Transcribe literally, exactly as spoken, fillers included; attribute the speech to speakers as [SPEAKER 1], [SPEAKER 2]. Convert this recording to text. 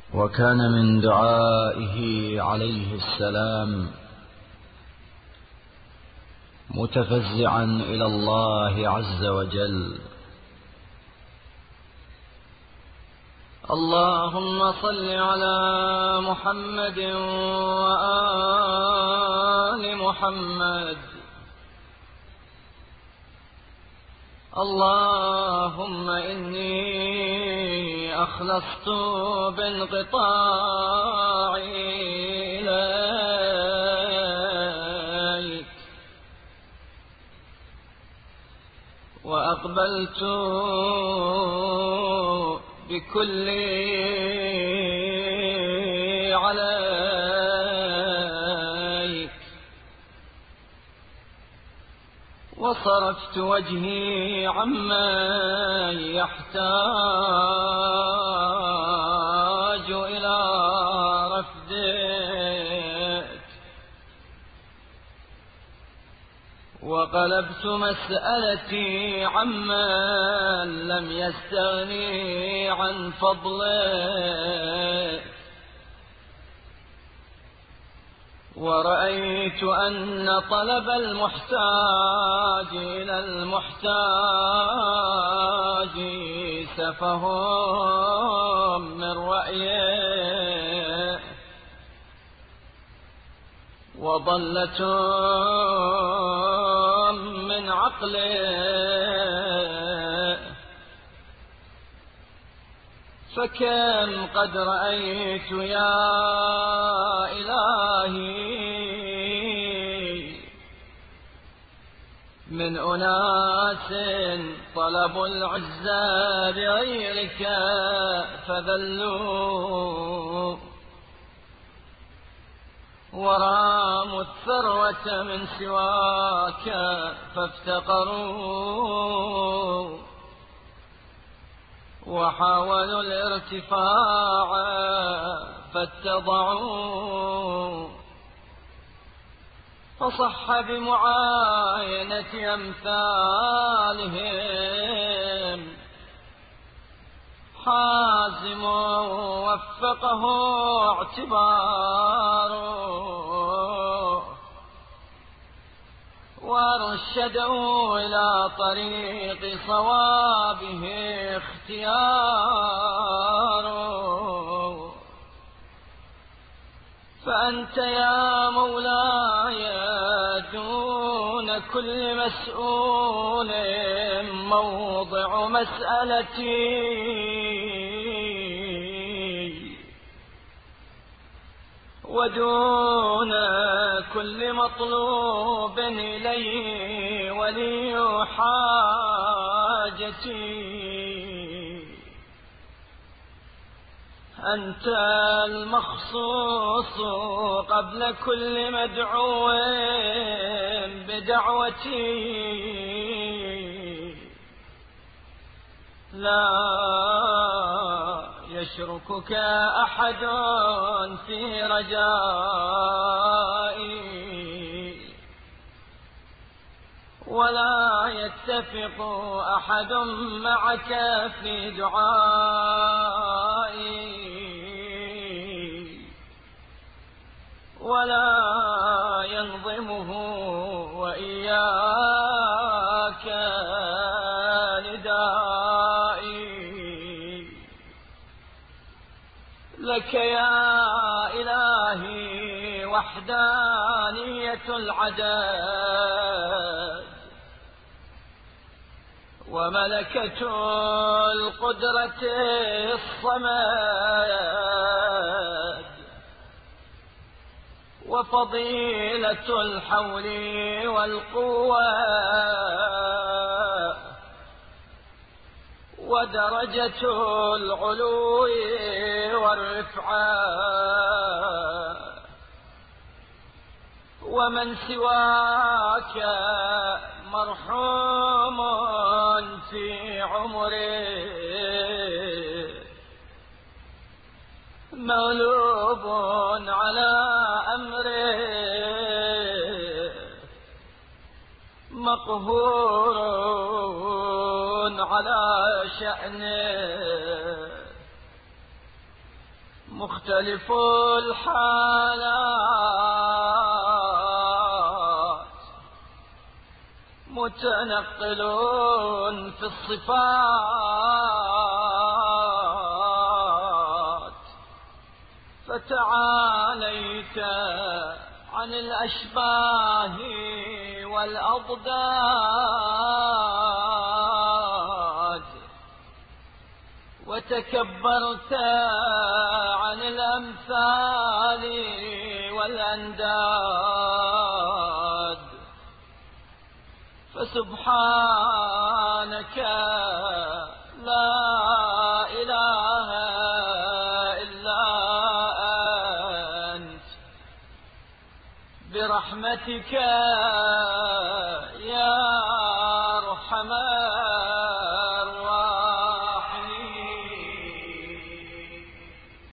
[SPEAKER 1] وكان من دعائه عليه السلام متفزعا إلى الله عز وجل: اللهم صل على محمد وآل محمد. اللهم إني أخلصت بانقطاعي إليك وأقبلت بكل عليك، وصرفت وجهي عمن يحتاج إلى رفدك، وقلبت مسألتي عمن لم يستغني عن فضلك، ورأيت أن طلب المحتاج إلى المحتاج سفه من رأيه وضلة من عقله، فكم قد رأيت يا إلهي من أناس طلبوا العزة بغيرك فذلوا، وراموا الثروة من سواك فافتقروا، وحاولوا الارتفاع فاتضعوا، فصح بمعاينة أمثالهم حازم وفقه اعتباره، وارشدوا إلى طريق صوابه اختياره. فأنت يا مولاي دون كل مسؤول موضع مسألتي، ودون كل مطلوب إليه ولي حاجتي. أنت المخصوص قبل كل مدعو بدعوتي، لا يشركك أحد في رجائي، ولا يتفق أحد معك في دعائي، ولا ينظمه وإياك ندائي. لك يا إلهي وحدانية العدد وملكة القدرة الصمد وفضيلة الحول والقوة ودرجة العلو والرفعة، ومن سواك مرحوم في عمره مغلوب على أمره مقهور على شأنه مختلف الحالات متنقل في الصفات، فتعاليت عن الأشباه والأضداد، وتكبرت عن الأمثال والأنداد. فسبحانك لا إله إلا أنت، برحمتك يا أرحم